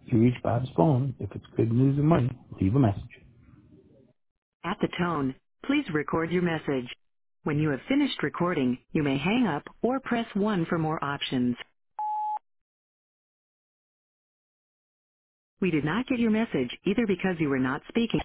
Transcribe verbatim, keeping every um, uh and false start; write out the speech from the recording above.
You reach Bob's phone. If it's good news and money, leave a message. At the tone, please record your message. When you have finished recording, you may hang up or press one for more options. We did not get your message either because you were not speaking.